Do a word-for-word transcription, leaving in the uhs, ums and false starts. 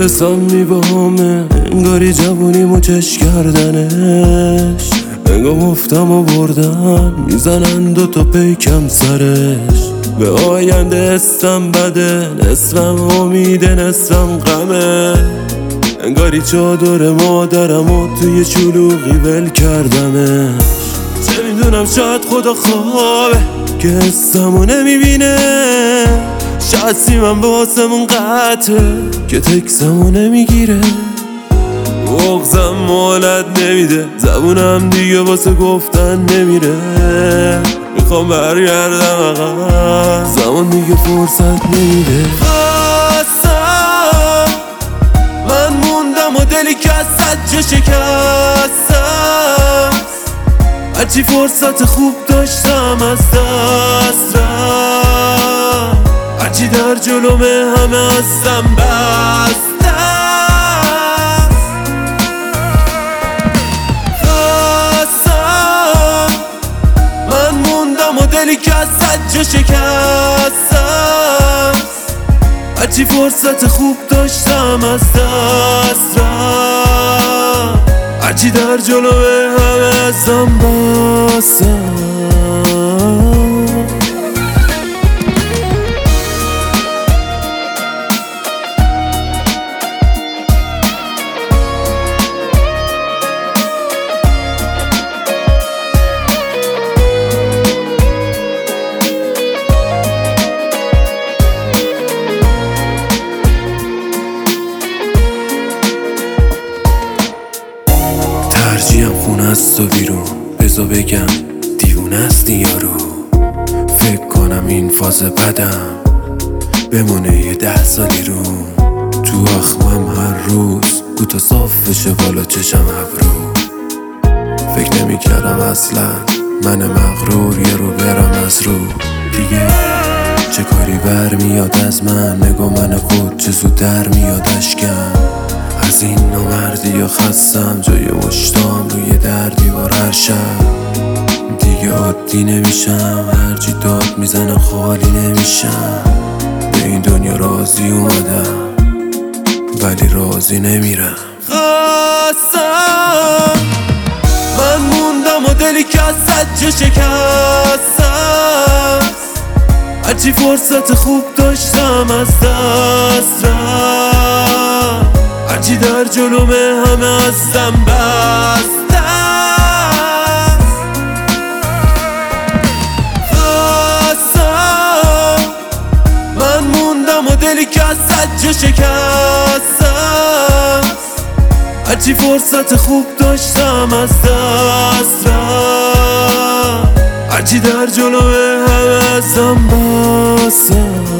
حسام میبامه، انگاری جوونیمو چش کردنش. انگار مفتم و بردن میزنن دوتا پیکم سرش. به آینده استم بده، نصفم امیده نصفم غمه. انگاری چادر مادرم و توی چلوغی ول کردمش. چه میدونم شاید خدا خوابه که حسمو نمیبینه، شاید سیمم به واسمون قطعه که تکسمو نمیگیره. بغزم مالت نمیده، زبونم دیگه واسه گفتن نمیره. میخوام برگردم عقب، زمان دیگه فرصت نمیده. خواستم من موندم و دلی که از سجه شکستم. هرچی فرصت خوب داشتم از دست رفت، هرچی در جلومه همه هستم بسته. دلی که از سجه شکستم، هرچی فرصت خوب داشتم از دست رفت، هرچی در جلوه همه ازم بستم. ترجیحم خونه است و بیرون، بزا بگم دیوونه است یارو. فکر کنم این فاز بدم بمونه یه ده سالی رو. تو اخمم هر روز کوتا صاف بشه بالا چشم ابرو. فکر نمی کردم اصلا من مغرور یه رو برم از رو دیگه. چه کاری برمیاد از من، نگاه من خود چه زود در میاد اشکم. از این نامردی یا خستم، جای مشتام روی در دیوار هر شب. دیگه عادی نمیشم، هرچی داد میزنم خالی نمیشم. به این دنیا راضی اومدم ولی راضی نمیرم. خواستم من موندم و دلی که از سجه شکستم، هرچی فرصت خوب داشتم از دست رفت، هرچی در جلومه همه هستم بسته. خواستم من موندم و دلی که از سجه شکستم، هرچی فرصت خوب داشتم از دست رفت، هرچی در جلومه همه ازم بستم.